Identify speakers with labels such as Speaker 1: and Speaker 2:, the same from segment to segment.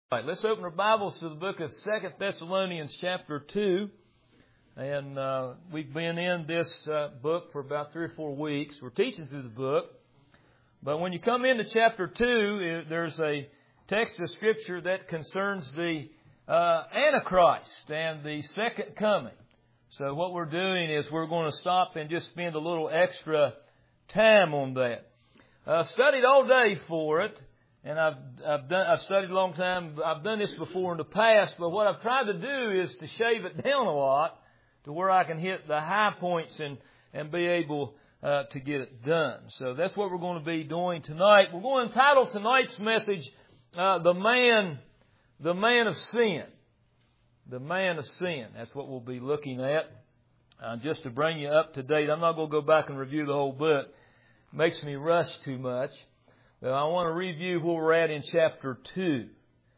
Speaker 1: All right, let's open our Bibles to the book of 2 Thessalonians chapter 2. And we've been in this book for about 3 or 4 weeks. We're teaching through the book. But when you come into chapter 2, there's a text of Scripture that concerns the Antichrist and the second coming. So what we're doing is we're going to stop and just spend a little extra time on that. Studied all day for it. And I've studied a long time. I've done this before in the past, but what I've tried to do is to shave it down a lot to where I can hit the high points and be able to get it done. So that's what we're going to be doing tonight. We're going to entitle tonight's message, The Man of Sin. The Man of Sin. That's what we'll be looking at. Just to bring you up to date. I'm not going to go back and review the whole book. It makes me rush too much. Well, I want to review where we're at in chapter 2.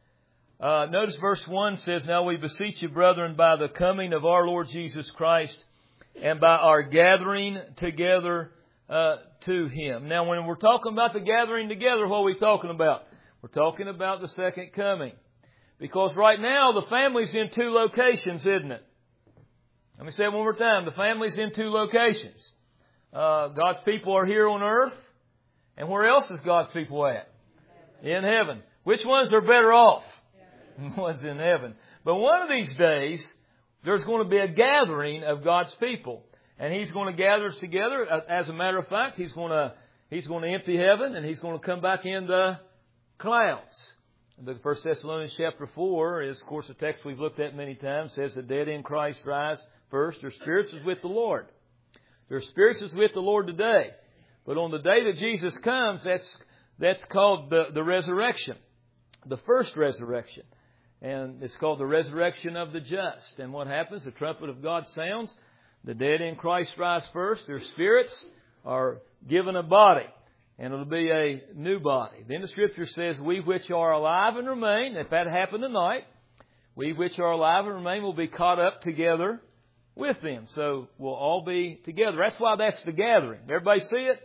Speaker 1: Notice verse 1 says, "Now we beseech you, brethren, by the coming of our Lord Jesus Christ, and by our gathering together to Him." Now, when we're talking about the gathering together, what are we talking about? We're talking about the second coming. Because right now, the family's in 2 locations, isn't it? Let me say it one more time. The family's in 2 locations. God's people are here on earth. And where else is God's people at? In heaven. Which ones are better off? The ones in heaven. But one of these days, there's going to be a gathering of God's people. And He's going to gather us together. As a matter of fact, He's going to empty heaven and He's going to come back in the clouds. The 1 Thessalonians chapter 4 is, of course, a text we've looked at many times. It says the dead in Christ rise first. Their spirits is with the Lord. Their spirits is with the Lord today. But on the day that Jesus comes, that's called the resurrection. The first resurrection. And it's called the resurrection of the just. And what happens? The trumpet of God sounds. The dead in Christ rise first. Their spirits are given a body. And it'll be a new body. Then the Scripture says, we which are alive and remain, if that happened tonight, we which are alive and remain will be caught up together with them. So we'll all be together. That's why that's the gathering. Everybody see it?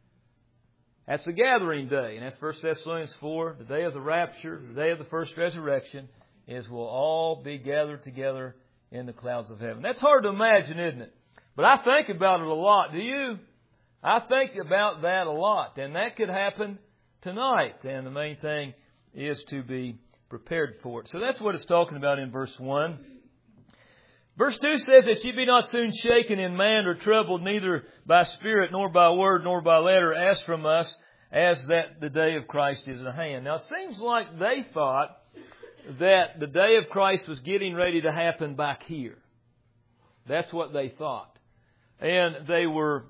Speaker 1: That's the gathering day. And that's 1 Thessalonians 4, the day of the rapture, the day of the first resurrection, is we'll all be gathered together in the clouds of heaven. That's hard to imagine, isn't it? But I think about it a lot. Do you? I think about that a lot. And that could happen tonight. And the main thing is to be prepared for it. So that's what it's talking about in verse 1. Verse 2 says that ye be not soon shaken in mind or troubled, neither by spirit, nor by word, nor by letter, as from us, as that the day of Christ is at hand. Now, it seems like they thought that the day of Christ was getting ready to happen back here. That's what they thought. And they were,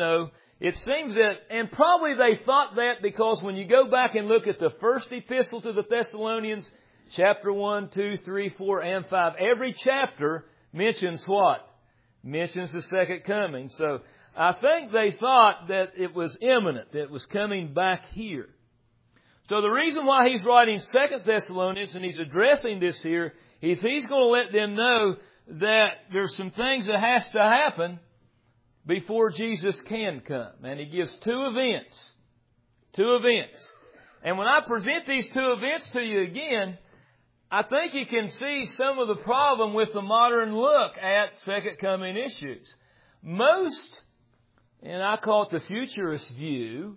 Speaker 1: it seems that, and probably they thought that because when you go back and look at the first epistle to the Thessalonians, chapter 1, 2, 3, 4, and 5, every chapter mentions what? Mentions the second coming. So I think they thought that it was imminent, that it was coming back here. So the reason why he's writing 2 Thessalonians and he's addressing this here is he's going to let them know that there's some things that has to happen before Jesus can come. And he gives 2 events. 2 events. And when I present these 2 events to you again, I think you can see some of the problem with the modern look at second coming issues. Most, and I call it the futurist view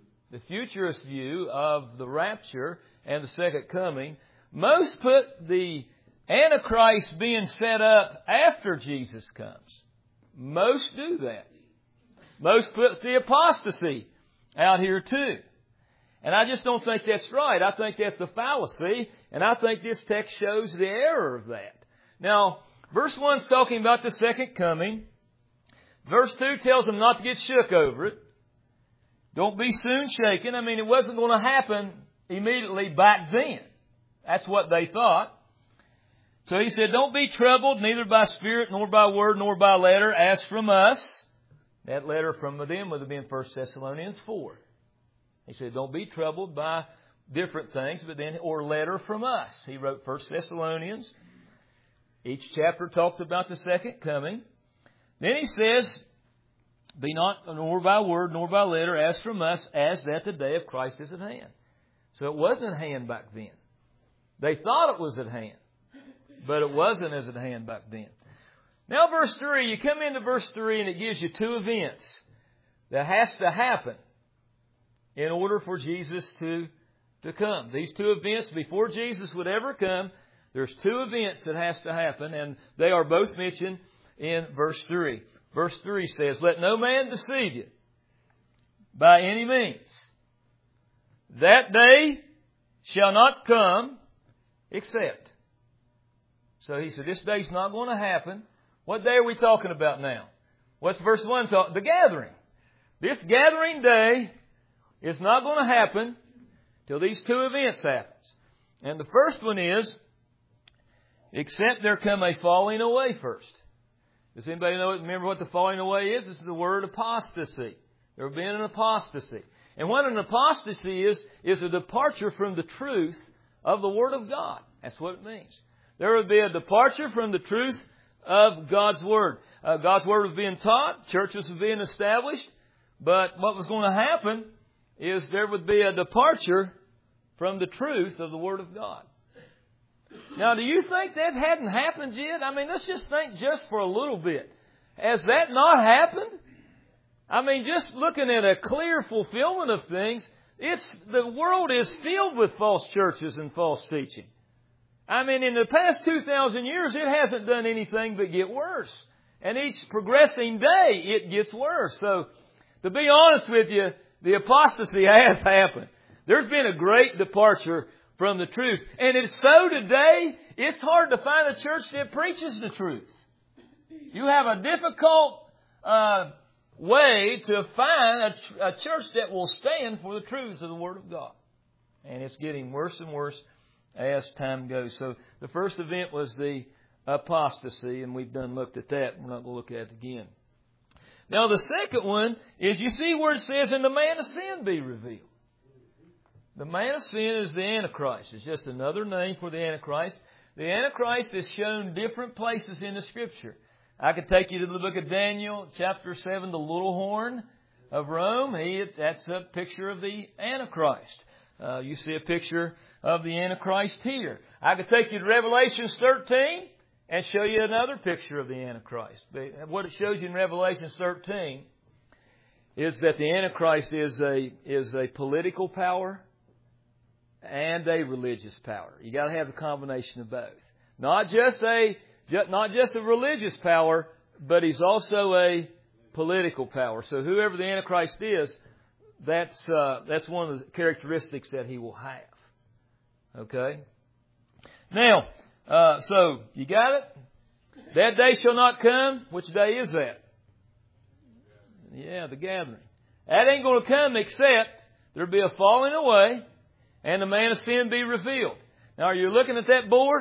Speaker 1: of the rapture and the second coming, most put the Antichrist being set up after Jesus comes. Most do that. Most put the apostasy out here too. And I just don't think that's right. I think that's a fallacy. And I think this text shows the error of that. Now, verse 1 is talking about the second coming. Verse 2 tells them not to get shook over it. Don't be soon shaken. I mean, it wasn't going to happen immediately back then. That's what they thought. So he said, don't be troubled, neither by spirit, nor by word, nor by letter, as from us. That letter from them would have been 1 Thessalonians 4. He said, don't be troubled by different things, or letter from us. He wrote 1 Thessalonians. Each chapter talked about the second coming. Then he says, be not nor by word, nor by letter, as from us, as that the day of Christ is at hand. So it wasn't at hand back then. They thought it was at hand, but it wasn't as at hand back then. Now verse 3, you come into verse 3 and it gives you two events that has to happen in order for Jesus to come. These two events, before Jesus would ever come, there's two events that has to happen, and they are both mentioned in verse 3. Verse 3 says, "Let no man deceive you by any means. That day shall not come except." So he said, this day's not going to happen. What day are we talking about now? What's verse 1 talking? The gathering. This gathering day is not going to happen till these two events happen. And the first one is, except there come a falling away first. Does anybody remember what the falling away is? This is the word apostasy. There will be an apostasy. And what an apostasy is a departure from the truth of the Word of God. That's what it means. There would be a departure from the truth of God's Word. God's Word was being taught. Churches were being established. But what was going to happen is there would be a departure from the truth of the Word of God. Now, do you think that hadn't happened yet? I mean, let's just think just for a little bit. Has that not happened? I mean, just looking at a clear fulfillment of things, the world is filled with false churches and false teaching. I mean, in the past 2,000 years, it hasn't done anything but get worse. And each progressing day, it gets worse. So, to be honest with you, the apostasy has happened. There's been a great departure from the truth. And it's so today, it's hard to find a church that preaches the truth. You have a difficult way to find a church that will stand for the truths of the Word of God. And it's getting worse and worse as time goes. So the first event was the apostasy, and we've looked at that. We're not going to look at it again. Now the second one is, you see where it says, "And the man of sin be revealed." The man of sin is the Antichrist. It's just another name for the Antichrist. The Antichrist is shown different places in the Scripture. I could take you to the book of Daniel, chapter 7, the little horn of Rome. That's a picture of the Antichrist. You see a picture of the Antichrist here. I could take you to Revelation 13 and show you another picture of the Antichrist. What it shows you in Revelation 13 is that the Antichrist is a political power and a religious power. You got to have a combination of both. Not just a religious power, but he's also a political power. So whoever the Antichrist is, that's one of the characteristics that he will have. Okay? Now, so you got it? That day shall not come. Which day is that? Yeah, the gathering. That ain't going to come except there'll be a falling away and the man of sin be revealed. Now, are you looking at that board?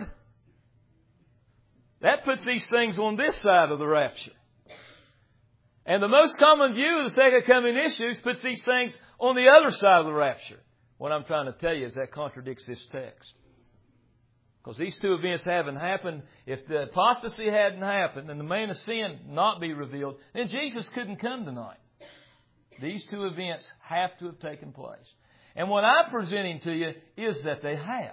Speaker 1: That puts these things on this side of the rapture. And the most common view of the second coming issues puts these things on the other side of the rapture. What I'm trying to tell you is that contradicts this text. Because these two events haven't happened. If the apostasy hadn't happened and the man of sin not be revealed, then Jesus couldn't come tonight. These two events have to have taken place. And what I'm presenting to you is that they have.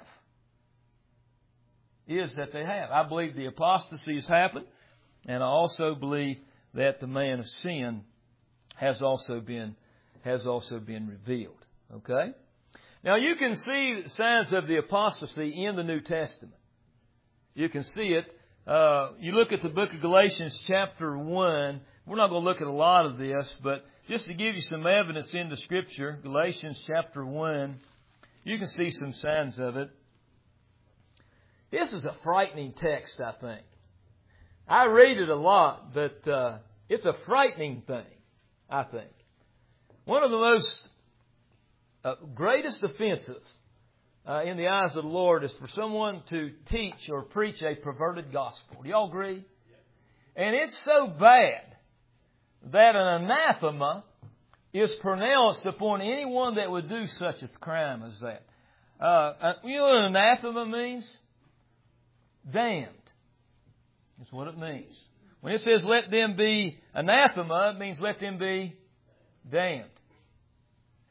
Speaker 1: I believe the apostasy has happened, and I also believe that the man of sin has also been revealed. Okay? Now you can see signs of the apostasy in the New Testament. You can see it. You look at the book of Galatians chapter 1. We're not going to look at a lot of this, but just to give you some evidence in the Scripture, Galatians chapter 1, you can see some signs of it. This is a frightening text, I think. I read it a lot, but it's a frightening thing, I think. One of the most greatest offenses in the eyes of the Lord is for someone to teach or preach a perverted gospel. Do y'all agree? And it's so bad that an anathema is pronounced upon anyone that would do such a crime as that. You know what an anathema means? Damned. That's what it means. When it says let them be anathema, it means let them be damned.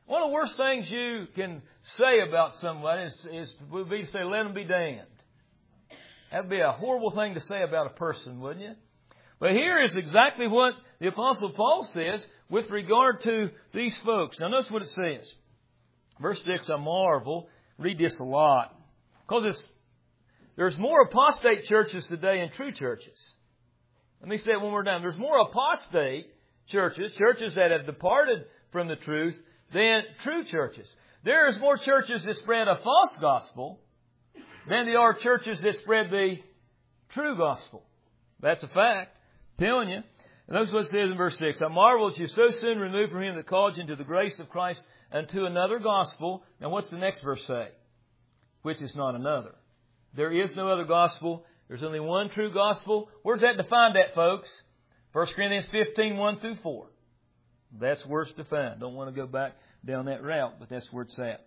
Speaker 1: One of the worst things you can say about somebody would be to say, let them be damned. That would be a horrible thing to say about a person, wouldn't you? But here is exactly what the Apostle Paul says with regard to these folks. Now notice what it says. Verse 6, I marvel. Read this a lot. Because there's more apostate churches today than true churches. Let me say it one more time. There's more apostate churches that have departed from the truth, than true churches. There's more churches that spread a false gospel than there are churches that spread the true gospel. That's a fact. I'm telling you. And that's what it says in verse 6. I marvel that you so soon removed from him that called you into the grace of Christ unto another gospel. Now what's the next verse say? Which is not another. There is no other gospel. There's only one true gospel. Where's that defined at, folks? 1 Corinthians 15, 1 through 4. That's where it's defined. Don't want to go back down that route, but that's where it's at.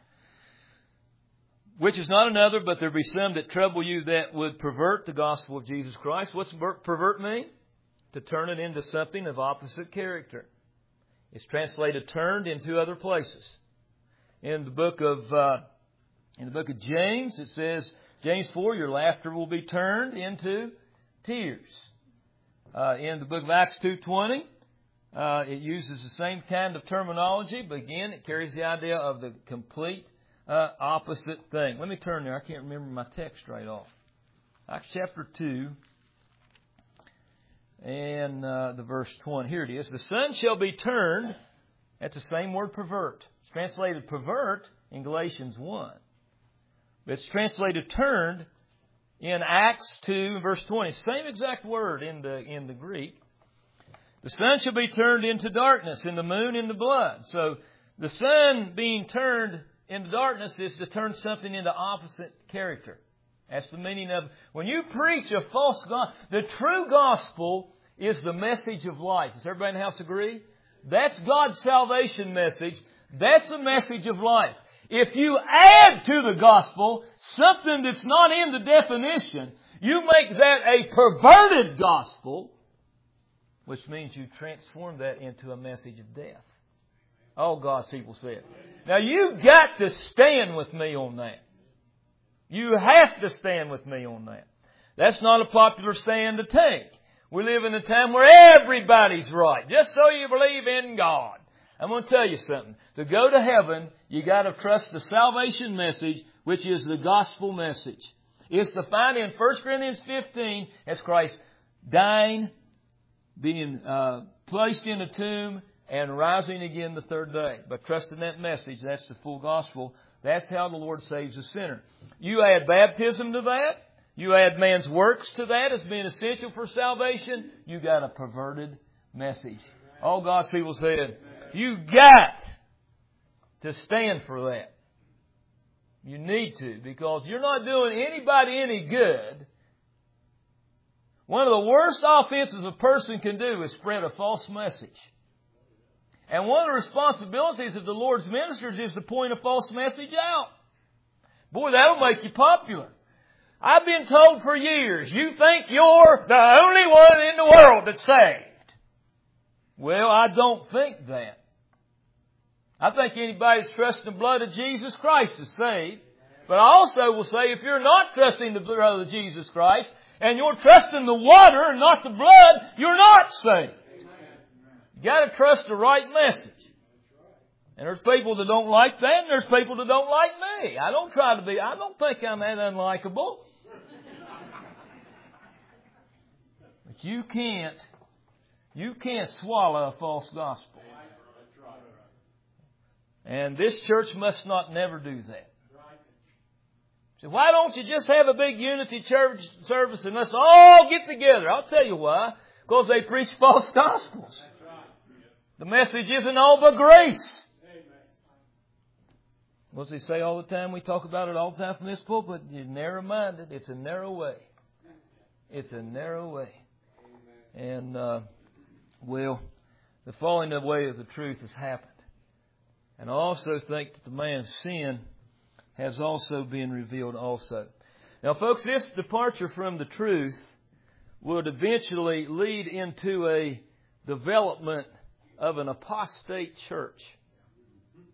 Speaker 1: Which is not another, but there be some that trouble you that would pervert the gospel of Jesus Christ. What's pervert mean? To turn it into something of opposite character. It's translated turned in two other places. In the book of James, it says, James 4, your laughter will be turned into tears. In the book of Acts 2:20, it uses the same kind of terminology, but again, it carries the idea of the complete opposite thing. Let me turn there. I can't remember my text right off. Acts chapter 2 and the verse 20. Here it is. The sun shall be turned. That's the same word, pervert. It's translated pervert in Galatians 1. But it's translated turned in Acts 2 verse 20. Same exact word in the Greek. The sun shall be turned into darkness, and the moon into blood. So the sun being turned into darkness is to turn something into opposite character. That's the meaning of, when you preach a false gospel, the true gospel is the message of life. Does everybody in the house agree? That's God's salvation message. That's the message of life. If you add to the gospel something that's not in the definition, you make that a perverted gospel, which means you transform that into a message of death. All God's people said. Now you've got to stand with me on that. You have to stand with me on that. That's not a popular stand to take. We live in a time where everybody's right. Just so you believe in God. I'm going to tell you something. To go to heaven, you got to trust the salvation message, which is the gospel message. It's defined in 1 Corinthians 15 as Christ dying, being placed in a tomb, and rising again the third day. By trusting that message, that's the full gospel. That's how the Lord saves a sinner. You add baptism to that. You add man's works to that as being essential for salvation. You got a perverted message. All God's people said, you got to stand for that. You need to, because you're not doing anybody any good. One of the worst offenses a person can do is spread a false message. And one of the responsibilities of the Lord's ministers is to point a false message out. Boy, that'll make you popular. I've been told for years, you think you're the only one in the world that's saved. Well, I don't think that. I think anybody that's trusting the blood of Jesus Christ is saved. But I also will say, if you're not trusting the blood of Jesus Christ, and you're trusting the water and not the blood, you're not saved. You got to trust the right message. And there's people that don't like that, and there's people that don't like me. I don't think I'm that unlikable. But you can't swallow a false gospel. And this church must not never do that. So why don't you just have a big unity church service and let's all get together? I'll tell you why. Because they preach false gospels. The message isn't all but grace. What does he say all the time? We talk about it all the time from this pulpit. You're narrow-minded. It's a narrow way. It's a narrow way. And, the falling away of the truth has happened. And I also think that the man's sin has also been revealed also. Now, folks, this departure from the truth would eventually lead into a development of an apostate church.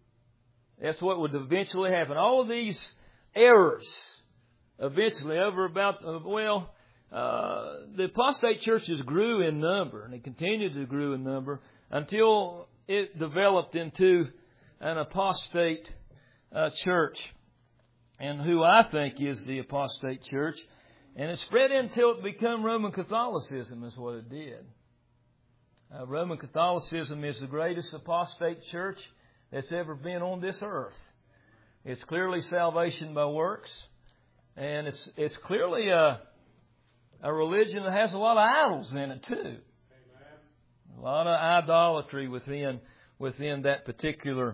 Speaker 1: That's what would eventually happen. All of these errors eventually over about, the apostate churches grew in number, and they continued to grow in number until it developed into an apostate church, and who I think is the apostate church. And it spread until it became Roman Catholicism is what it did. Roman Catholicism is the greatest apostate church that's ever been on this earth. It's clearly salvation by works, and it's clearly a religion that has a lot of idols in it too. A lot of idolatry within that particular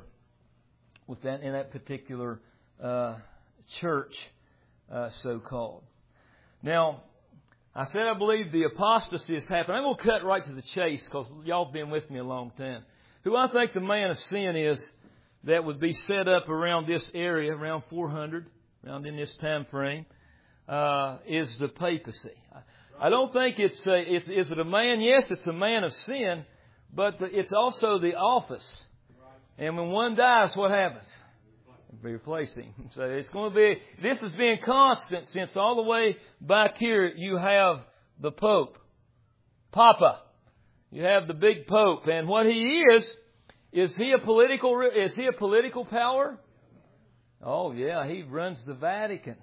Speaker 1: church, so called. Now, I said I believe the apostasy has happened. I'm going to cut right to the chase because y'all have been with me a long time. Who I think the man of sin is that would be set up around this area, around 400, around in this time frame, is the papacy. I don't think is it a man? Yes, it's a man of sin, but it's also the office. And when one dies, what happens? Be replacing. So it's going to be, this has been constant since all the way back here you have the Pope. Papa. You have the big Pope. And what he is he a political power? Oh yeah, he runs the Vatican.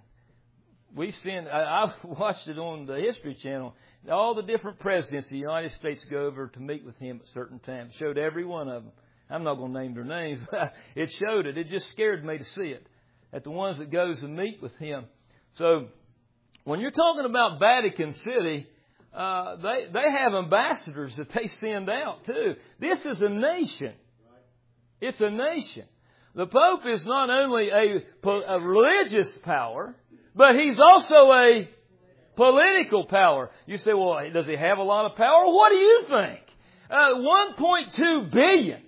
Speaker 1: I watched it on the History Channel. All the different presidents of the United States go over to meet with him at certain times. Showed every one of them. I'm not going to name their names, but it showed it. It just scared me to see it. At the ones that goes and meet with him. So, when you're talking about Vatican City, they have ambassadors that they send out too. This is a nation. It's a nation. The Pope is not only a religious power, but he's also a political power. You say, well, does he have a lot of power? What do you think? 1.2 billion.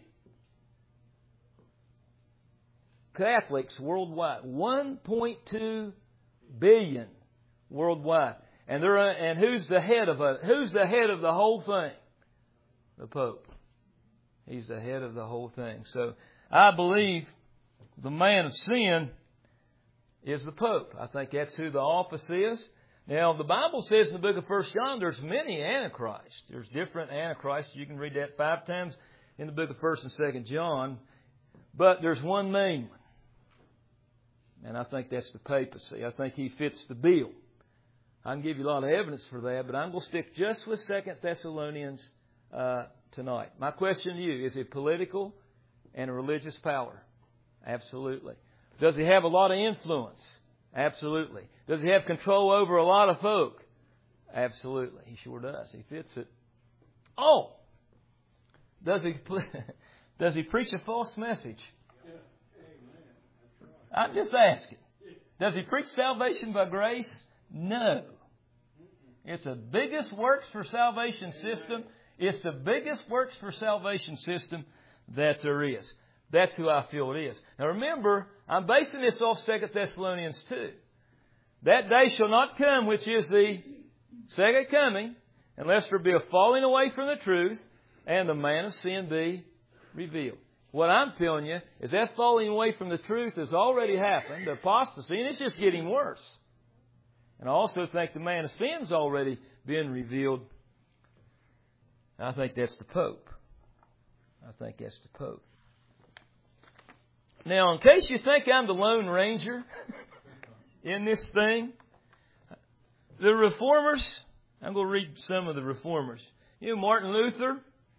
Speaker 1: Catholics worldwide, 1.2 billion worldwide, and who's the head of it? Who's the head of the whole thing? The Pope. He's the head of the whole thing. So I believe the man of sin is the Pope. I think that's who the office is. Now the Bible says in the book of 1 John, there's many antichrists. There's different antichrists. You can read that 5 times in the book of 1 and 2 John, but there's one main one. And I think that's the papacy. I think he fits the bill. I can give you a lot of evidence for that, but I'm going to stick just with 2 Thessalonians tonight. My question to you, is it political and a religious power? Absolutely. Does he have a lot of influence? Absolutely. Does he have control over a lot of folk? Absolutely. He sure does. He fits it. Oh! Does he preach a false message? I'm just asking. Does he preach salvation by grace? No. It's the biggest works for salvation system. It's the biggest works for salvation system that there is. That's who I feel it is. Now remember, I'm basing this off 2 Thessalonians 2. That day shall not come, which is the second coming, unless there be a falling away from the truth and the man of sin be revealed. What I'm telling you is that falling away from the truth has already happened, the apostasy, and it's just getting worse. And I also think the man of sin's already been revealed. I think that's the Pope. Now, in case you think I'm the Lone Ranger in this thing, the Reformers, I'm going to read some of the Reformers. Martin Luther,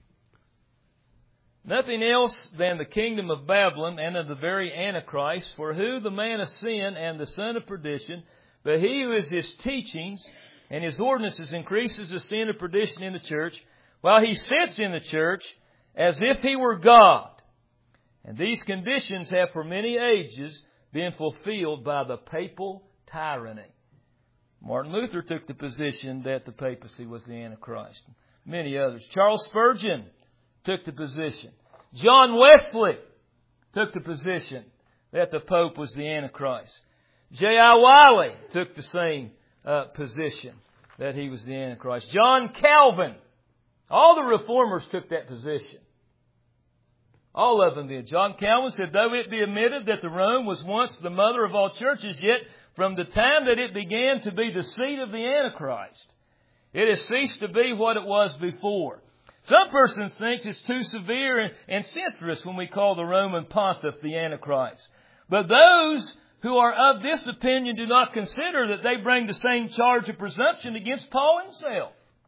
Speaker 1: nothing else than the kingdom of Babylon and of the very Antichrist, for who the man of sin and the son of perdition, but he who is his teachings and his ordinances increases the sin of perdition in the church, while he sits in the church as if he were God. And these conditions have for many ages been fulfilled by the papal tyranny. Martin Luther took the position that the papacy was the Antichrist. Many others. Charles Spurgeon took the position. John Wesley took the position that the Pope was the Antichrist. J.I. Wiley took the same position that he was the Antichrist. John Calvin. All the Reformers took that position. All of them did. John Calvin said, though it be admitted that the Rome was once the mother of all churches, yet from the time that it began to be the seat of the Antichrist, it has ceased to be what it was before. Some persons think it's too severe and censorious when we call the Roman Pontiff the Antichrist. But those who are of this opinion do not consider that they bring the same charge of presumption against Paul himself,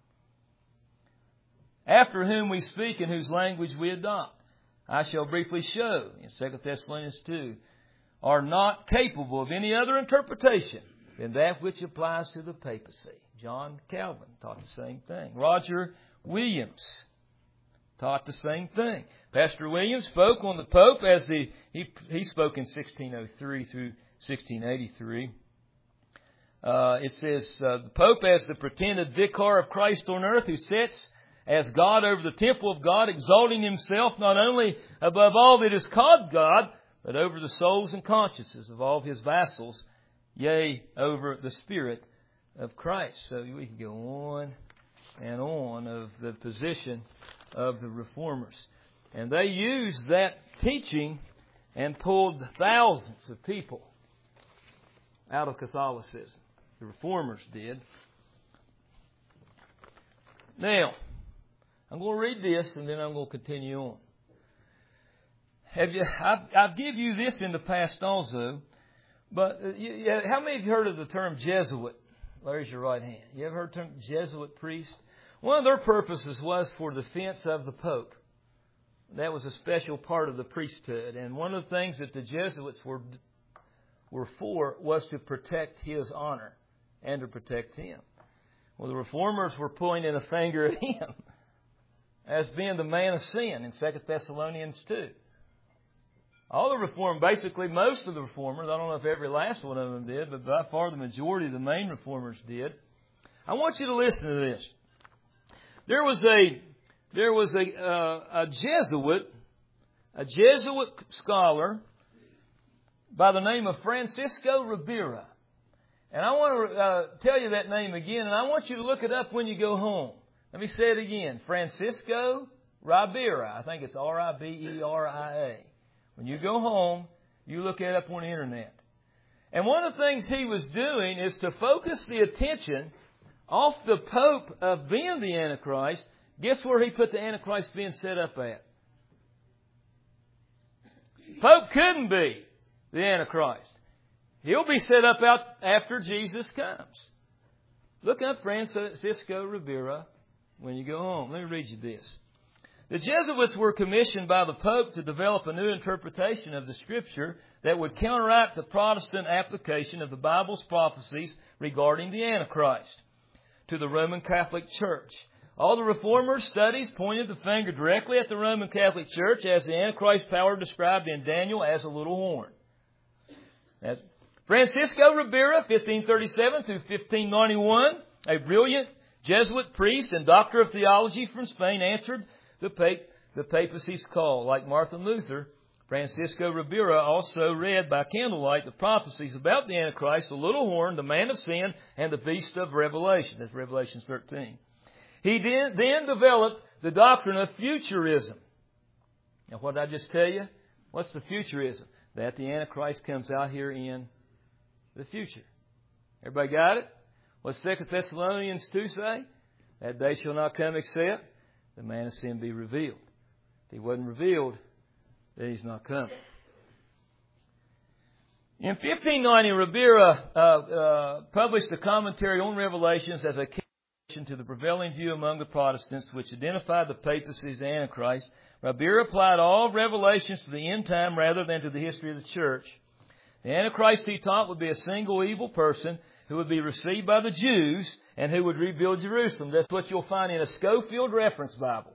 Speaker 1: after whom we speak and whose language we adopt. I shall briefly show in 2 Thessalonians 2 are not capable of any other interpretation than that which applies to the papacy. John Calvin taught the same thing. Roger Williams taught the same thing. Pastor Williams spoke on the Pope as he spoke in 1603 through 1683. It says, the Pope as the pretended vicar of Christ on earth who sits as God over the temple of God, exalting himself not only above all that is called God, but over the souls and consciences of all his vassals, yea, over the Spirit of Christ. So we can go on and on of the position of the Reformers. And they used that teaching and pulled thousands of people out of Catholicism. The Reformers did. Now, I'm going to read this and then I'm going to continue on. I've given you this in the past also, but how many of you heard of the term Jesuit? There's your right hand. You ever heard the term Jesuit priest? One of their purposes was for defense of the Pope. That was a special part of the priesthood. And one of the things that the Jesuits were for was to protect his honor and to protect him. Well, the Reformers were pointing a finger at him as being the man of sin in 2 Thessalonians 2. All the Reformers, basically most of the Reformers, I don't know if every last one of them did, but by far the majority of the main Reformers did. I want you to listen to this. There was a Jesuit scholar by the name of Francisco Ribera. And I want to tell you that name again, and I want you to look it up when you go home. Let me say it again. Francisco Ribera. I think it's Riberia. When you go home, you look it up on the internet. And one of the things he was doing is to focus the attention off the Pope of being the Antichrist. Guess where he put the Antichrist being set up at? Pope couldn't be the Antichrist. He'll be set up out after Jesus comes. Look up Francisco Ribera when you go home. Let me read you this. The Jesuits were commissioned by the Pope to develop a new interpretation of the Scripture that would counteract the Protestant application of the Bible's prophecies regarding the Antichrist to the Roman Catholic Church. All the Reformers' studies pointed the finger directly at the Roman Catholic Church as the Antichrist power described in Daniel as a little horn. That's Francisco Ribera, 1537 through 1591, a brilliant Jesuit priest and doctor of theology from Spain, answered the papacy's call. Like Martin Luther, Francisco Ribera also read by candlelight the prophecies about the Antichrist, the little horn, the man of sin, and the beast of Revelation. That's Revelation 13. He then developed the doctrine of futurism. Now, what did I just tell you? What's the futurism? That the Antichrist comes out here in the future. Everybody got it? What's 2 Thessalonians 2 say? That day shall not come except the man of sin be revealed. If he wasn't revealed, then he's not coming. In 1590, Ribera published a commentary on Revelations as a counter to the prevailing view among the Protestants, which identified the papacy as the Antichrist. Ribera applied all revelations to the end time rather than to the history of the church. The Antichrist, he taught, would be a single evil person who would be received by the Jews and who would rebuild Jerusalem. That's what you'll find in a Scofield Reference Bible.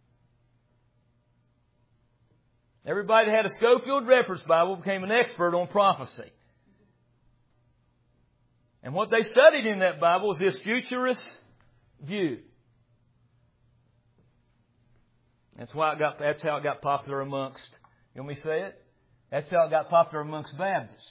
Speaker 1: Everybody that had a Scofield Reference Bible became an expert on prophecy. And what they studied in that Bible was this futurist view. That's how it got popular amongst, you want me to say it? That's how it got popular amongst Baptists.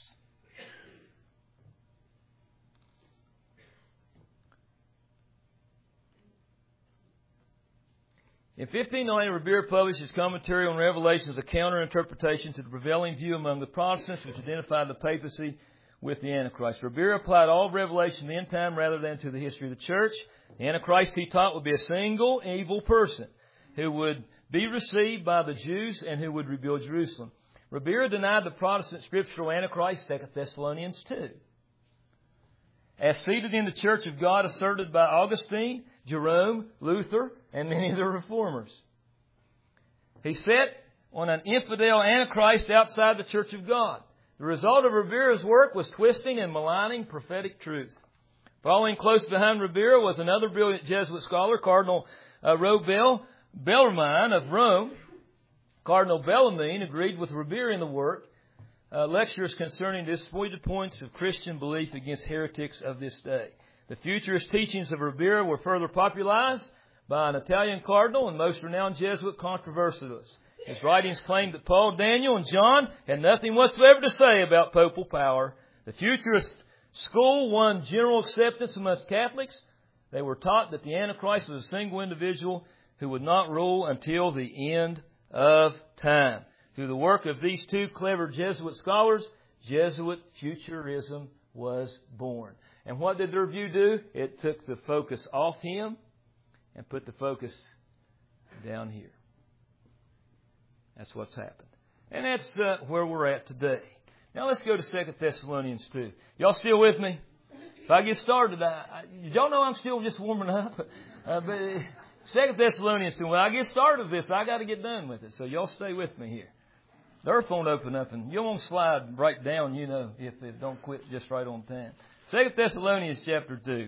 Speaker 1: In 1590, Ribera published his commentary on Revelation as a counter-interpretation to the prevailing view among the Protestants, which identified the papacy with the Antichrist. Ribera applied all of Revelation to the end time rather than to the history of the church. The Antichrist, he taught, would be a single evil person who would be received by the Jews and who would rebuild Jerusalem. Ribera denied the Protestant scriptural Antichrist, 2 Thessalonians 2. As seated in the Church of God, asserted by Augustine, Jerome, Luther, and many of the Reformers. He set on an infidel Antichrist outside the Church of God. The result of Ribera's work was twisting and maligning prophetic truth. Following close behind Ribera was another brilliant Jesuit scholar, Cardinal Robert Bellarmine of Rome. Cardinal Bellarmine agreed with Ribera in the work. Lectures concerning the disputed points of Christian belief against heretics of this day. The futurist teachings of Ribera were further popularized by an Italian cardinal and most renowned Jesuit controversialist. His writings claimed that Paul, Daniel, and John had nothing whatsoever to say about papal power. The futurist school won general acceptance amongst Catholics. They were taught that the Antichrist was a single individual who would not rule until the end of time. Through the work of these two clever Jesuit scholars, Jesuit futurism was born. And what did their view do? It took the focus off him and put the focus down here. That's what's happened. And that's where we're at today. Now let's go to 2 Thessalonians 2. Y'all still with me? If I get started, y'all know I'm still just warming up. But 2 Thessalonians 2, when I get started with this, I got to get done with it. So y'all stay with me here. The earth won't open up, and you won't slide right down, if it don't quit just right on time. 2 Thessalonians chapter 2.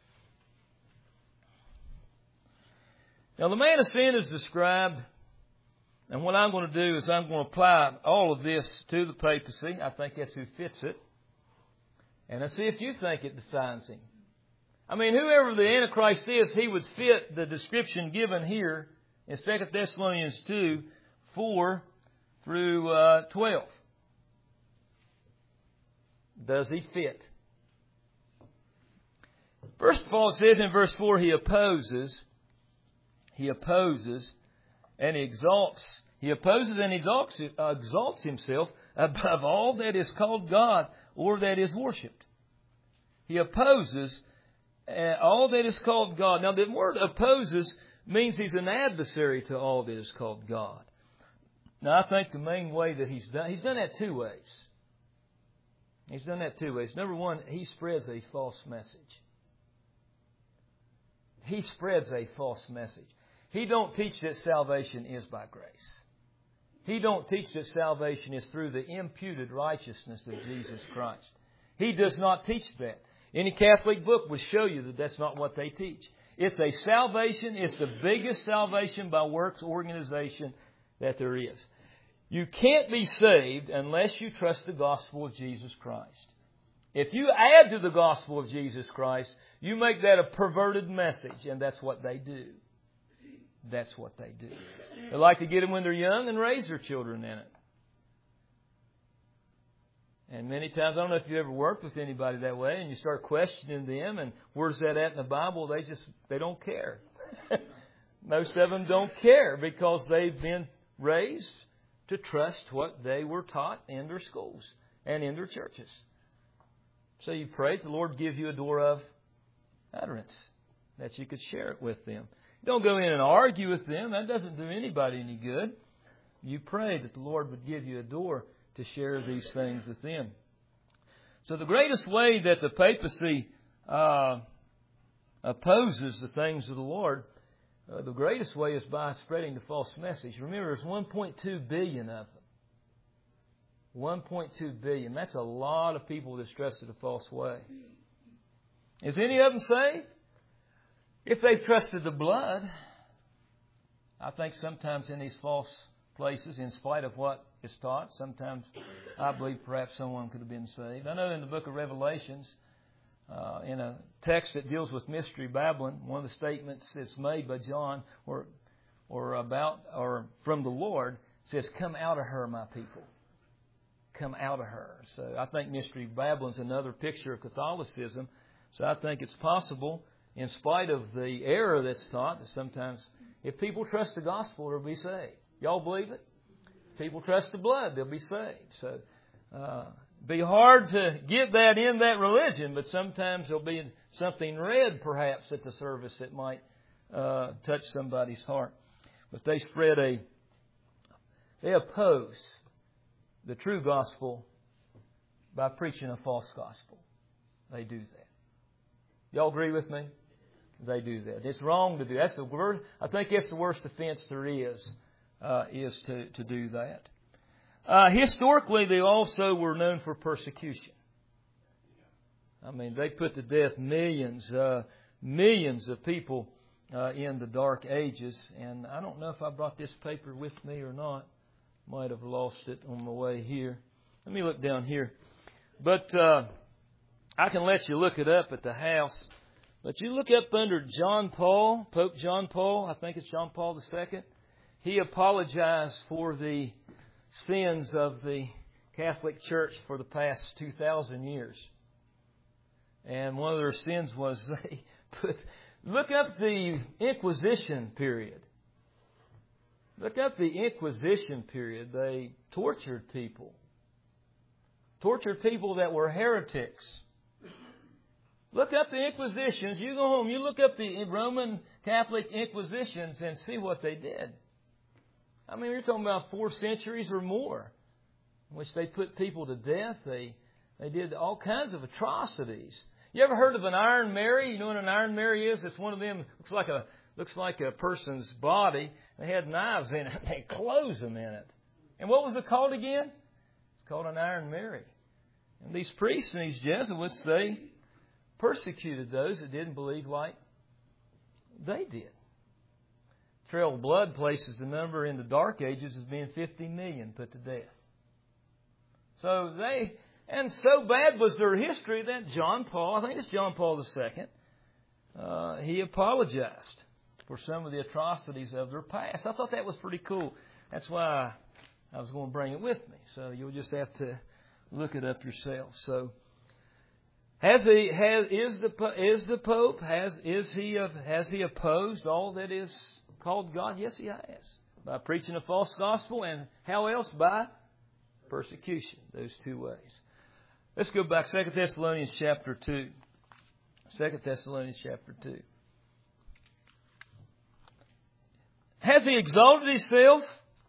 Speaker 1: Now, the man of sin is described, and what I'm going to do is I'm going to apply all of this to the papacy. I think that's who fits it. And let's see if you think it defines him. I mean, whoever the Antichrist is, he would fit the description given here in 2 Thessalonians 2, 4 through 12. Does he fit? First of all, it says in verse 4, he opposes and exalts. He opposes and exalts himself above all that is called God or that is worshipped. He opposes all that is called God. Now, the word opposes means he's an adversary to all that is called God. Now, I think the main way that he's done that two ways. He's done that two ways. Number one, he spreads a false message. He spreads a false message. He don't teach that salvation is by grace. He don't teach that salvation is through the imputed righteousness of Jesus Christ. He does not teach that. Any Catholic book will show you that that's not what they teach. It's a salvation. It's the biggest salvation by works organization that there is. You can't be saved unless you trust the gospel of Jesus Christ. If you add to the gospel of Jesus Christ, you make that a perverted message, and that's what they do. That's what they do. They like to get them when they're young and raise their children in it. And many times, I don't know if you ever worked with anybody that way, and you start questioning them, and where's that at in the Bible? They don't care. Most of them don't care because they've been raised to trust what they were taught in their schools and in their churches. So you pray that the Lord give you a door of utterance that you could share it with them. Don't go in and argue with them. That doesn't do anybody any good. You pray that the Lord would give you a door to share these things with them. So the greatest way that the papacy opposes the things of the Lord, the greatest way is by spreading the false message. Remember, there's 1.2 billion of them. 1.2 billion. That's a lot of people that's trusted a false way. Is any of them saved? If they've trusted the blood, I think sometimes in these false places, in spite of what is taught, sometimes I believe perhaps someone could have been saved. I know in the book of Revelations, in a text that deals with Mystery Babylon, one of the statements that's made by John or from the Lord says, "Come out of her, my people. Come out of her." So I think Mystery Babylon's another picture of Catholicism. So I think it's possible, in spite of the error that's taught, that sometimes If people trust the gospel, they'll be saved. Y'all believe it? People trust the blood, they'll be saved. So, be hard to get that in that religion, but sometimes there'll be something read perhaps at the service that might touch somebody's heart. But they oppose the true gospel by preaching a false gospel. They do that. Y'all agree with me? They do that. It's wrong to do. That's the word. I think that's the worst offense there is to do that. Historically, they also were known for persecution. I mean, they put to death millions of people in the Dark Ages. And I don't know if I brought this paper with me or not. Might have lost it on my way here. Let me look down here. But I can let you look it up at the house. But you look up under John Paul, Pope John Paul, I think it's John Paul II. He apologized for the sins of the Catholic Church for the past 2,000 years. And one of their sins was they look up the Inquisition period. Look up the Inquisition period. They tortured people. Tortured people that were heretics. Look up the Inquisitions. You go home, you look up the Roman Catholic Inquisitions and see what they did. I mean, you're talking about 4 centuries or more in which they put people to death. They did all kinds of atrocities. You ever heard of an Iron Mary? You know what an Iron Mary is? It's one of them, looks like a person's body. They had knives in it. They close them in it. And what was it called again? It's called an Iron Mary. And these priests and these Jesuits, they persecuted those that didn't believe like they did. Trail of Blood places the number in the Dark Ages as being 50 million put to death. So so bad was their history that John Paul, I think it's John Paul II, he apologized for some of the atrocities of their past. I thought that was pretty cool. That's why I was going to bring it with me. So you'll just have to look it up yourself. So, has the Pope opposed all that is called God? Yes, he has. By preaching a false gospel, and how else? By persecution. Those 2 ways. Let's go back. 2 Thessalonians chapter 2. 2 Thessalonians chapter 2. Has he exalted himself?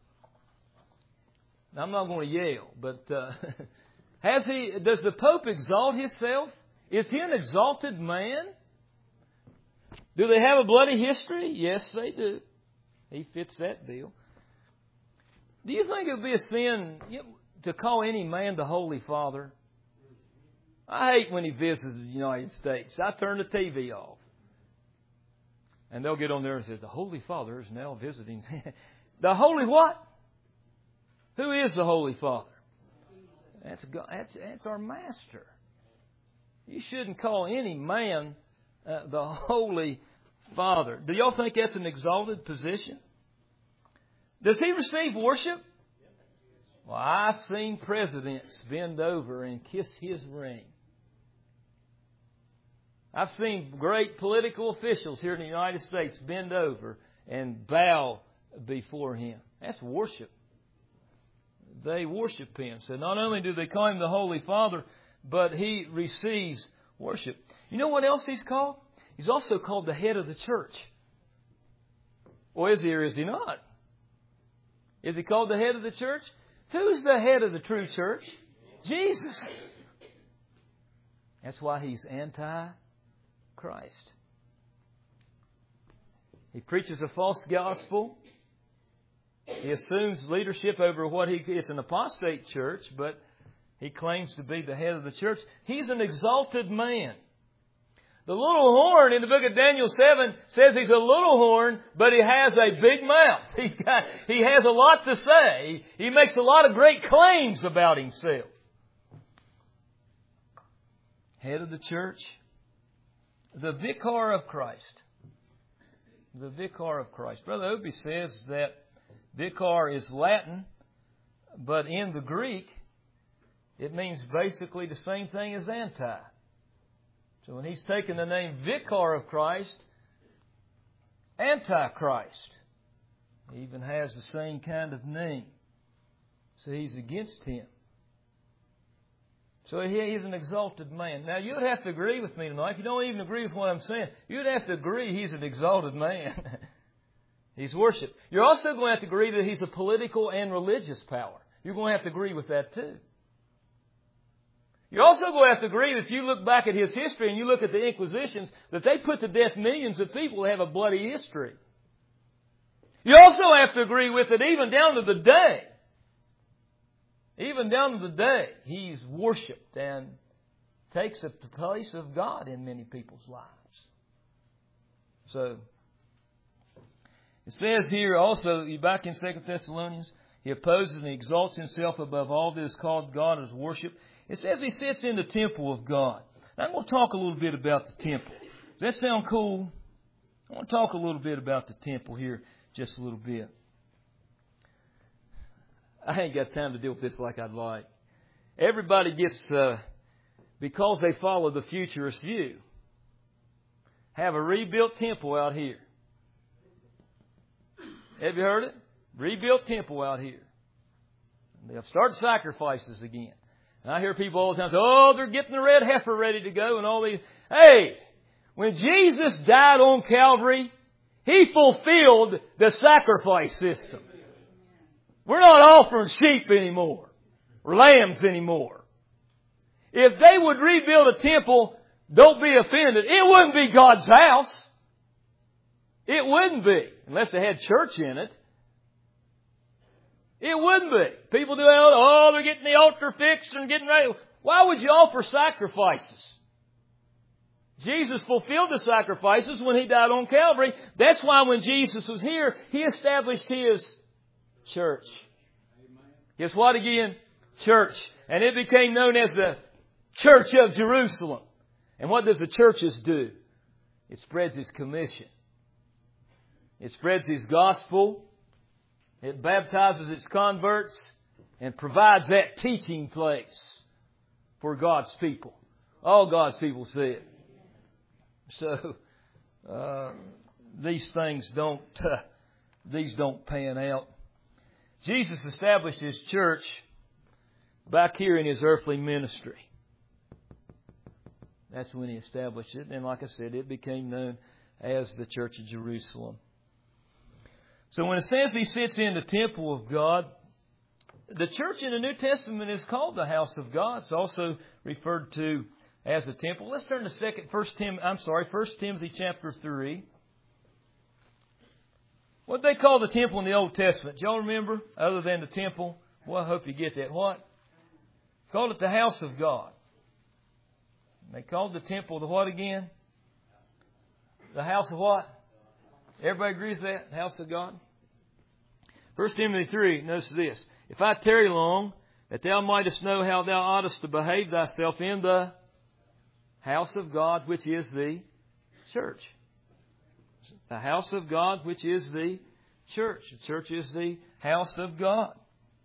Speaker 1: Now, I'm not going to yell, but does the Pope exalt himself? Is he an exalted man? Do they have a bloody history? Yes, they do. He fits that bill. Do you think it would be a sin to call any man the Holy Father? I hate when he visits the United States. I turn the TV off. And they'll get on there and say, the Holy Father is now visiting. The Holy what? Who is the Holy Father? That's God. That's our Master. You shouldn't call any man the Holy Father. Do y'all think that's an exalted position? Does he receive worship? Well, I've seen presidents bend over and kiss his ring. I've seen great political officials here in the United States bend over and bow before him. That's worship. They worship him. So not only do they call him the Holy Father, but he receives worship. You know what else he's called? He's also called the head of the church. Or is he or is he not? Is he called the head of the church? Who's the head of the true church? Jesus. That's why he's anti-Christ. He preaches a false gospel. He assumes leadership over it's an apostate church, but he claims to be the head of the church. He's an exalted man. The little horn in the book of Daniel 7 says he's a little horn, but he has a big mouth. He has a lot to say. He makes a lot of great claims about himself. Head of the church. The Vicar of Christ. The Vicar of Christ. Brother Opie says that Vicar is Latin, but in the Greek, it means basically the same thing as anti. So when he's taken the name Vicar of Christ, Antichrist He even has the same kind of name. So he's against him. So he's an exalted man. Now, you'd have to agree with me tonight. If you don't even agree with what I'm saying, you'd have to agree he's an exalted man. He's worshipped. You're also going to have to agree that he's a political and religious power. You're going to have to agree with that too. You're also going to have to agree that if you look back at his history and you look at the Inquisitions, that they put to death millions of people who have a bloody history. You also have to agree with it even down to the day. Even down to the day, he's worshipped and takes the place of God in many people's lives. So, it says here also, back in 2 Thessalonians, he opposes and exalts himself above all that is called God as worship. It says he sits in the temple of God. Now, I'm going to talk a little bit about the temple. Does that sound cool? I want to talk a little bit about the temple here, just a little bit. I ain't got time to deal with this like I'd like. Everybody gets, because they follow the futurist view, have a rebuilt temple out here. Have you heard it? Rebuilt temple out here. They'll start sacrifices again. And I hear people all the time say, oh, they're getting the red heifer ready to go and all these. Hey, when Jesus died on Calvary, He fulfilled the sacrifice system. We're not offering sheep anymore, or lambs anymore. If they would rebuild a temple, don't be offended, it wouldn't be God's house. It wouldn't be, unless they had church in it. It wouldn't be. People do, oh, they're getting the altar fixed and getting ready. Why would you offer sacrifices? Jesus fulfilled the sacrifices when He died on Calvary. That's why when Jesus was here, He established His church. Guess what again? Church. And it became known as the Church of Jerusalem. And what does the churches do? It spreads His commission. It spreads His gospel. It baptizes its converts and provides that teaching place for God's people. All God's people see it. So, these things don't pan out. Jesus established His church back here in His earthly ministry. That's when He established it. And like I said, it became known as the Church of Jerusalem. So when it says He sits in the temple of God, the church in the New Testament is called the house of God. It's also referred to as a temple. Let's turn to 1 Timothy chapter 3. What they call the temple in the Old Testament? Do y'all remember? Other than the temple? Well, I hope you get that. What? Called it the house of God. They called the temple the what again? The house of what? Everybody agrees with that? The house of God? 1 Timothy 3, notice this. If I tarry long, that thou mightest know how thou oughtest to behave thyself in the house of God, which is the church. The house of God, which is the church. The church is the house of God.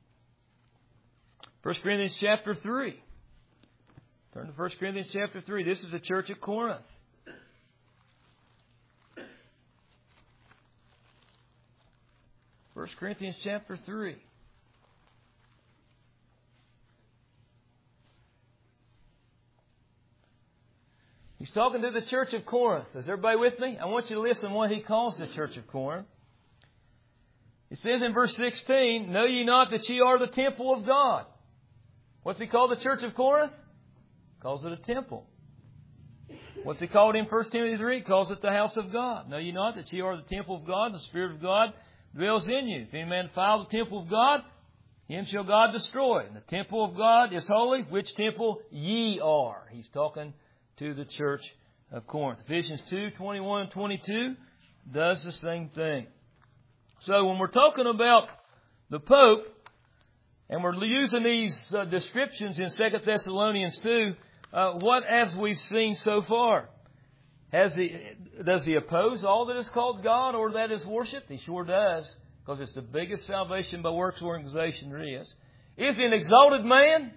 Speaker 1: 1 Corinthians chapter 3. Turn to 1 Corinthians chapter 3. This is the church at Corinth. First Corinthians chapter 3. He's talking to the church of Corinth. Is everybody with me? I want you to listen to what he calls the church of Corinth. It says in verse 16, know ye not that ye are the temple of God? What's he called the church of Corinth? He calls it a temple. What's he called in 1 Timothy 3? He calls it the house of God. Know ye not that ye are the temple of God? The Spirit of God dwells in you. If any man defile the temple of God, him shall God destroy. And the temple of God is holy, which temple ye are. He's talking to the church of Corinth. Ephesians 2, 21 and 22 does the same thing. So when we're talking about the Pope, and we're using these descriptions in 2 Thessalonians 2, what have we seen so far? Does he oppose all that is called God or that is worshipped? He sure does, because it's the biggest salvation by works organization there is. Is he an exalted man?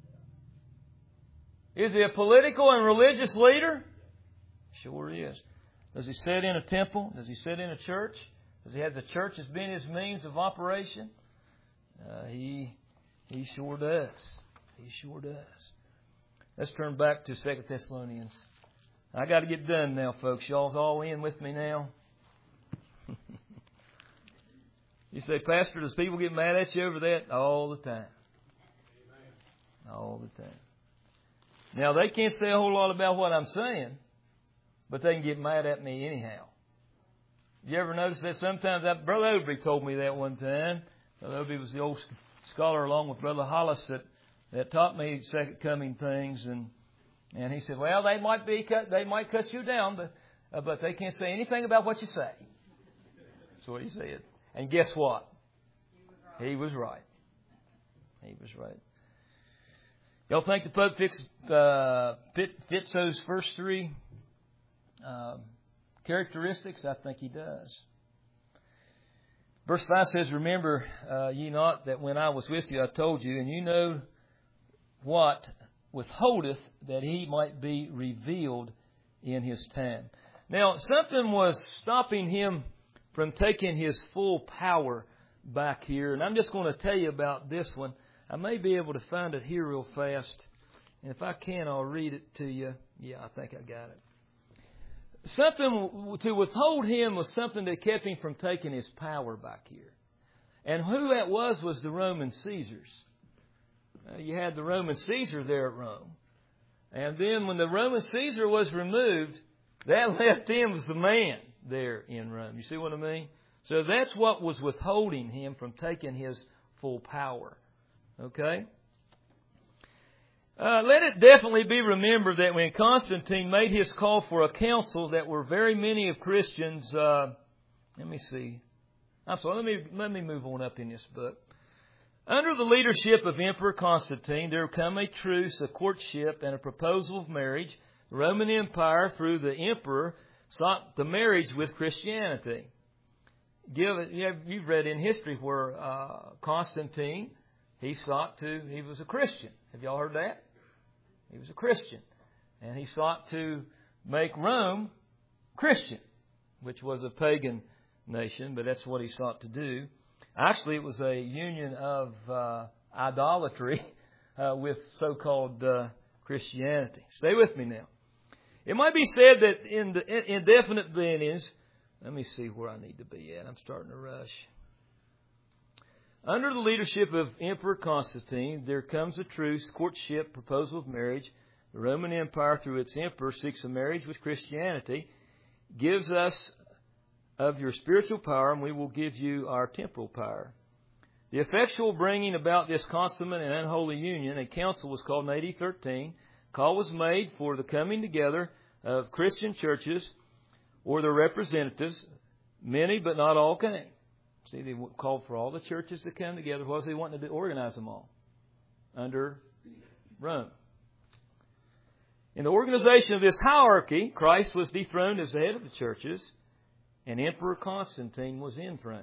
Speaker 1: Is he a political and religious leader? Sure is. Does he sit in a temple? Does he sit in a church? Because he has a church that's been his means of operation. He sure does. He sure does. Let's turn back to 2 Thessalonians. I got to get done now, folks. Y'all's all in with me now. You say, Pastor, does people get mad at you over that? All the time. All the time. Now, they can't say a whole lot about what I'm saying, but they can get mad at me anyhow. You ever notice that sometimes? Brother Obrey told me that one time. Brother Obrey was the old scholar along with Brother Hollis that taught me second coming things, and he said, well, they might cut you down, but they can't say anything about what you say. That's what he said. And guess what? He was right. He was right. Y'all think the Pope fits those first three characteristics? I think he does. Verse 5 says, remember ye not that when I was with you I told you, and you know what withholdeth that he might be revealed in his time. Now, something was stopping him from taking his full power back here. And I'm just going to tell you about this one. I may be able to find it here real fast. And if I can, I'll read it to you. Yeah, I think I got it. Something to withhold him was something that kept him from taking his power back here. And who that was the Roman Caesars. You had the Roman Caesar there at Rome. And then when the Roman Caesar was removed, that left him as the man there in Rome. You see what I mean? So that's what was withholding him from taking his full power. Okay? Let it definitely be remembered that when Constantine made his call for a council, that were very many of Christians. Let me see. I'm sorry. Let me move on up in this book. Under the leadership of Emperor Constantine, there come a truce, a courtship, and a proposal of marriage. The Roman Empire, through the emperor, sought the marriage with Christianity. You've read in history where Constantine, he was a Christian. Have y'all heard that? He was a Christian. And he sought to make Rome Christian, which was a pagan nation, but that's what he sought to do. Actually, it was a union of idolatry with so-called Christianity. Stay with me now. It might be said that in the indefinite beginnings, let me see where I need to be at. I'm starting to rush. Under the leadership of Emperor Constantine, there comes a truce, courtship, proposal of marriage. The Roman Empire, through its emperor, seeks a marriage with Christianity, gives us of your spiritual power, and we will give you our temporal power. The effectual bringing about this consummate and unholy union, a council was called in AD 13. Call was made for the coming together of Christian churches or their representatives. Many, but not all, came. See, they called for all the churches to come together. What was they wanting to do? Organize them all under Rome. In the organization of this hierarchy, Christ was dethroned as the head of the churches, and Emperor Constantine was enthroned.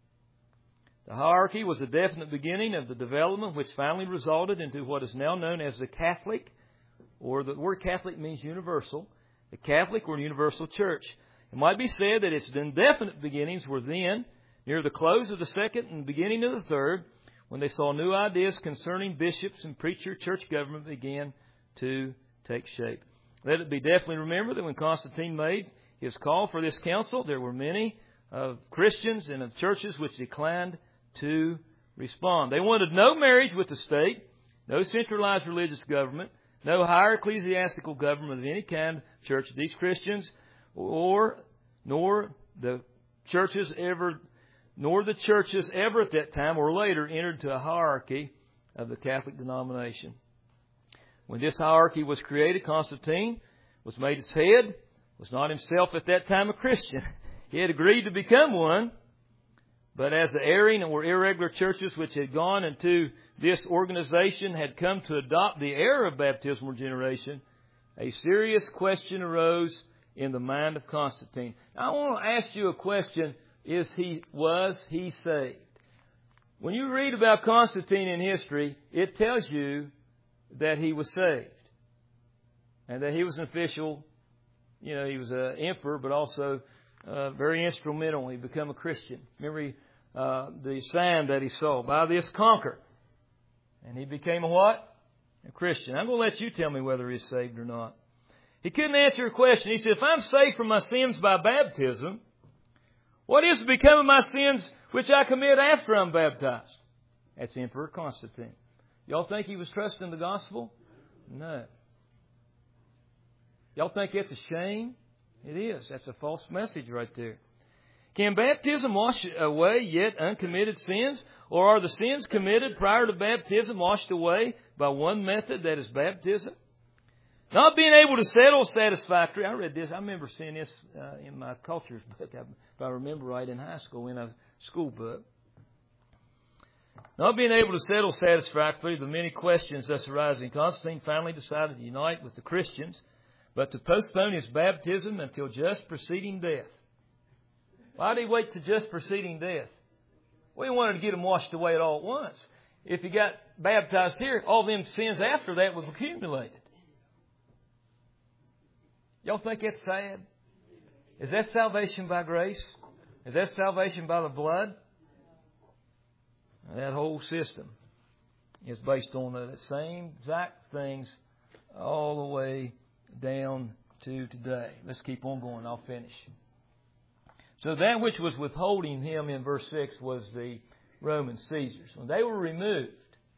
Speaker 1: The hierarchy was a definite beginning of the development which finally resulted into what is now known as the Catholic, or the word Catholic means universal, the Catholic or universal church. It might be said that its indefinite beginnings were then, near the close of the second and beginning of the third, when they saw new ideas concerning bishops and preacher church government began to take shape. Let it be definitely remembered that when Constantine made his call for this council, there were many of Christians and of churches which declined to respond. They wanted no marriage with the state, no centralized religious government, no higher ecclesiastical government of any kind, church of these Christians, nor the churches ever at that time or later entered into a hierarchy of the Catholic denomination. When this hierarchy was created, Constantine was made its head, was not himself at that time a Christian. He had agreed to become one, but as the erring or irregular churches which had gone into this organization had come to adopt the error of baptismal regeneration, a serious question arose in the mind of Constantine. Now, I want to ask you a question. Was he saved? When you read about Constantine in history, it tells you that he was saved. And that he was an official, he was an emperor, but also very instrumental. He became a Christian. Remember the sign that he saw, by this conquer. And he became a what? A Christian. I'm going to let you tell me whether he's saved or not. He couldn't answer a question. He said, if I'm saved from my sins by baptism, what is to become of my sins which I commit after I'm baptized? That's Emperor Constantine. Y'all think he was trusting the gospel? No. Y'all think that's a shame? It is. That's a false message right there. Can baptism wash away yet uncommitted sins? Or are the sins committed prior to baptism washed away by one method, that is baptism? Not being able to settle satisfactory. I read this. I remember seeing this in my cultures book, if I remember right, in high school, in a school book. Not being able to settle satisfactorily the many questions thus arising, Constantine finally decided to unite with the Christians, but to postpone his baptism until just preceding death. Why did he wait to just preceding death? Well, he wanted to get them washed away all at once. If he got baptized here, all them sins after that was accumulated. Y'all think that's sad? Is that salvation by grace? Is that salvation by the blood? That whole system is based on the same exact things all the way down to today. Let's keep on going. I'll finish. So that which was withholding him in verse 6 was the Roman Caesars. When they were removed,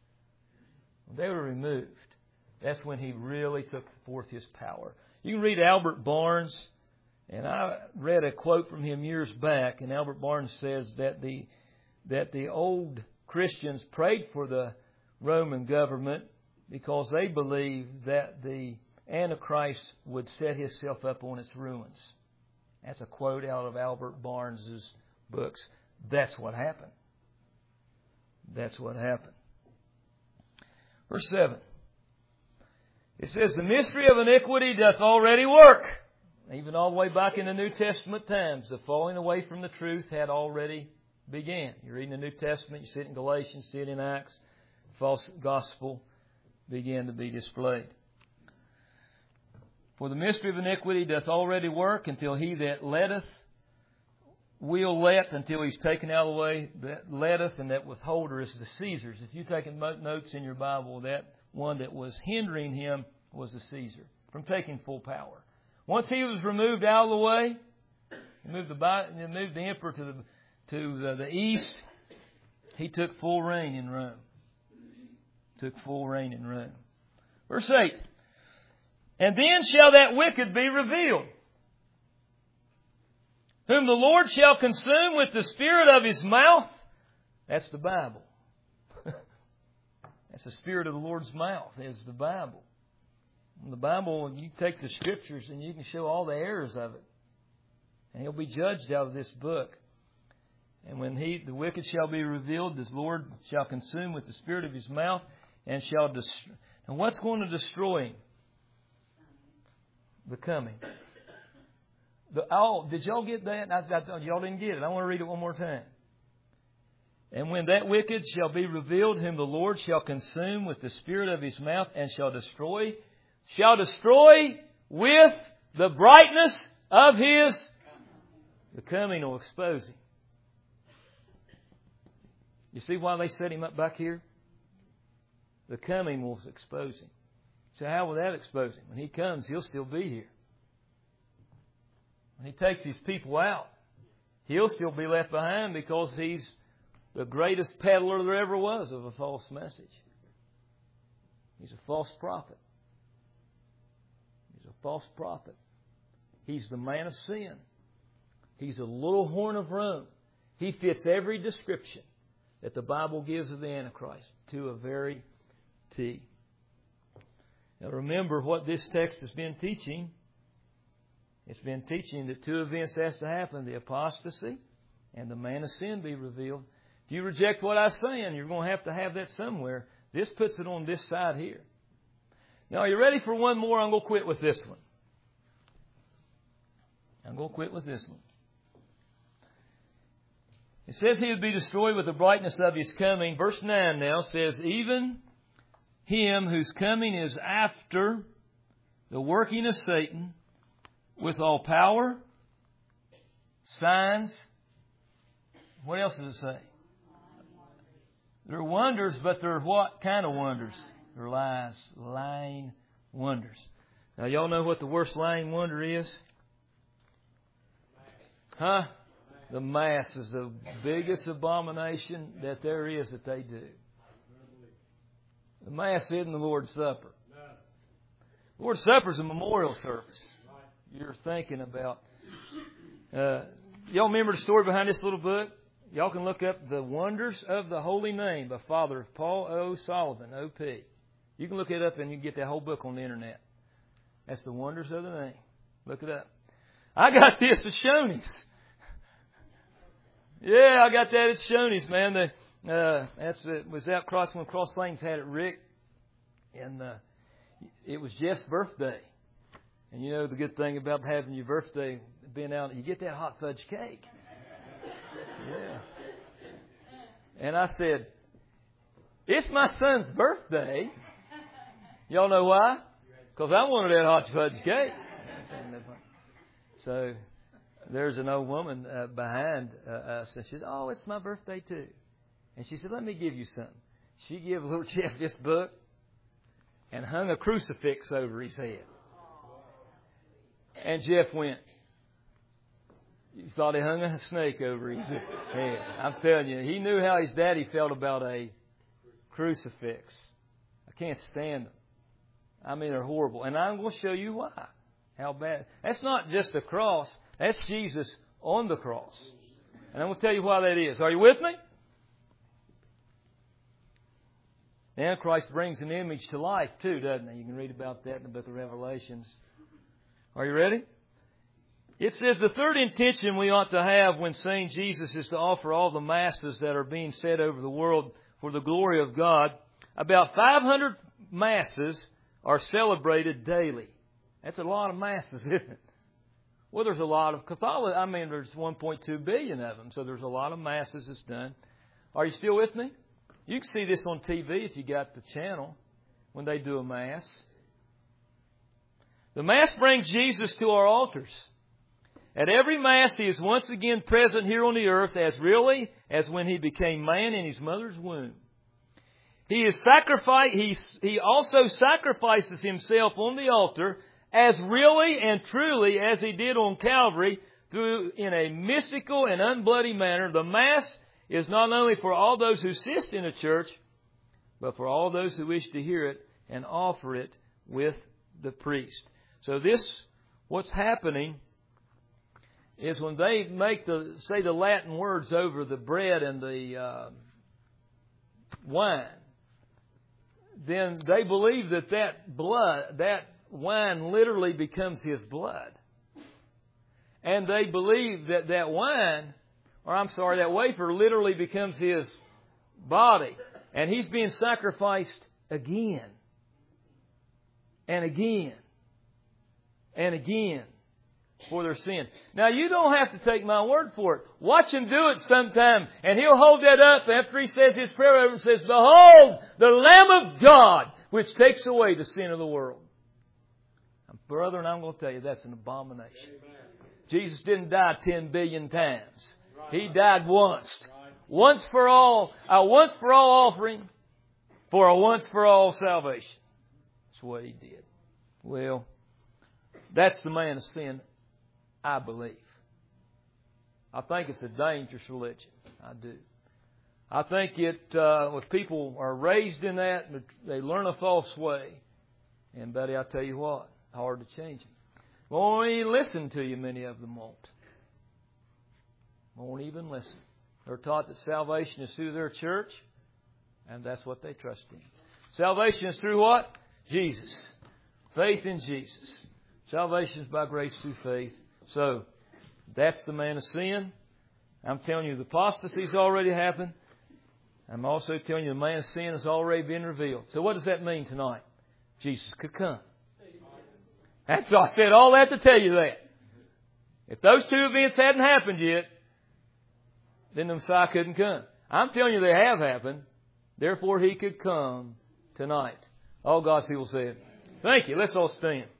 Speaker 1: that's when he really took forth his power. You can read Albert Barnes, and I read a quote from him years back, and Albert Barnes says that the old Christians prayed for the Roman government because they believed that the Antichrist would set himself up on its ruins. That's a quote out of Albert Barnes' books. That's what happened. That's what happened. Verse 7. It says, the mystery of iniquity doth already work. Even all the way back in the New Testament times, the falling away from the truth had already began. You're reading the New Testament, you see it in Galatians, see it in Acts. False gospel began to be displayed. For the mystery of iniquity doth already work until he that letteth will let, until he's taken out of the way, that letteth and that withholder is the Caesars. If you're taking notes in your Bible, that one that was hindering him was the Caesar from taking full power. Once he was removed out of the way, he moved the emperor to the east, he took full reign in Rome. Verse 8. And then shall that wicked be revealed, whom the Lord shall consume with the spirit of his mouth. That's the Bible. That's the spirit of the Lord's mouth, is the Bible. In the Bible, you take the Scriptures and you can show all the errors of it. And he'll be judged out of this book. And when the wicked shall be revealed, the Lord shall consume with the spirit of his mouth and shall destroy. And what's going to destroy him? The coming. Did y'all get that? Y'all didn't get it. I want to read it one more time. And when that wicked shall be revealed, whom the Lord shall consume with the spirit of his mouth and shall destroy with the brightness of his, the coming will expose him. You see why they set him up back here? The coming will expose him. So how will that expose him? When he comes, he'll still be here. When he takes his people out, he'll still be left behind because he's the greatest peddler there ever was of a false message. He's a false prophet. He's the man of sin. He's a little horn of Rome. He fits every description that the Bible gives of the Antichrist to a very T. Now remember what this text has been teaching. It's been teaching that two events has to happen: the apostasy and the man of sin be revealed. If you reject what I'm saying, you're going to have that somewhere. This puts it on this side here. Now, are you ready for one more? I'm going to quit with this one. It says he would be destroyed with the brightness of his coming. Verse 9 now says, even him whose coming is after the working of Satan with all power signs. What else does it say? They're wonders, but they're what kind of wonders? They're lies. Lying wonders. Now, y'all know what the worst lying wonder is? Huh? The Mass is the biggest abomination that there is that they do. The Mass isn't the Lord's Supper. The Lord's Supper is a memorial service. You're thinking about. Y'all remember the story behind this little book? Y'all can look up The Wonders of the Holy Name by Father Paul O. Sullivan, O.P. You can look it up and you can get that whole book on the internet. That's The Wonders of the Name. Look it up. I got this at Shoney's. Yeah, I got that at Shoney's, man. It was out when Cross Lanes had it, Rick. And it was Jeff's birthday. And you know the good thing about having your birthday being out, you get that hot fudge cake. Yeah. And I said, it's my son's birthday. Y'all know why? Because I wanted that hot fudge cake. So there's an old woman behind us, and she said, oh, it's my birthday too. And she said, let me give you something. She gave little Jeff this book and hung a crucifix over his head. And Jeff went, you thought he hung a snake over his head. I'm telling you, he knew how his daddy felt about a crucifix. I can't stand them. I mean, they're horrible. And I'm going to show you why. How bad. That's not just a cross. That's Jesus on the cross. And I'm going to tell you why that is. Are you with me? The Antichrist brings an image to life too, doesn't he? You can read about that in the book of Revelations. Are you ready? It says the third intention we ought to have when saying Jesus is to offer all the masses that are being said over the world for the glory of God. About 500 masses are celebrated daily. That's a lot of masses, isn't it? Well, there's a lot of Catholic. I mean, there's 1.2 billion of them, so there's a lot of masses that's done. Are you still with me? You can see this on TV if you got the channel when they do a Mass. The Mass brings Jesus to our altars. At every Mass, He is once again present here on the earth as really as when He became man in His mother's womb. He also sacrifices Himself on the altar as really and truly as He did on Calvary in a mystical and unbloody manner. The Mass is not only for all those who assist in a church, but for all those who wish to hear it and offer it with the priest. So what's happening is when they say the Latin words over the bread and the wine, then they believe that wine literally becomes His blood. And they believe that that wafer literally becomes His body. And He's being sacrificed again and again and again for their sin. Now, you don't have to take my word for it. Watch Him do it sometime. And He'll hold that up after He says His prayer over and says, behold, the Lamb of God, which takes away the sin of the world. Brethren, I'm going to tell you that's an abomination. Amen. Jesus didn't die 10 billion times. Right. He died once. Right. Once for all, a once for all offering for a once for all salvation. That's what He did. Well, that's the man of sin, I believe. I think it's a dangerous religion. I do. I think if people are raised in that, they learn a false way. And buddy, I tell you what, hard to change them. Won't even listen to you, many of them won't. Won't even listen. They're taught that salvation is through their church, and that's what they trust in. Salvation is through what? Jesus. Faith in Jesus. Salvation is by grace through faith. So, that's the man of sin. I'm telling you, the apostasy's already happened. I'm also telling you, the man of sin has already been revealed. So what does that mean tonight? Jesus could come. That's why I said all that to tell you that. If those two events hadn't happened yet, then the Messiah couldn't come. I'm telling you they have happened. Therefore, He could come tonight. All God's people said, thank you. Let's all stand.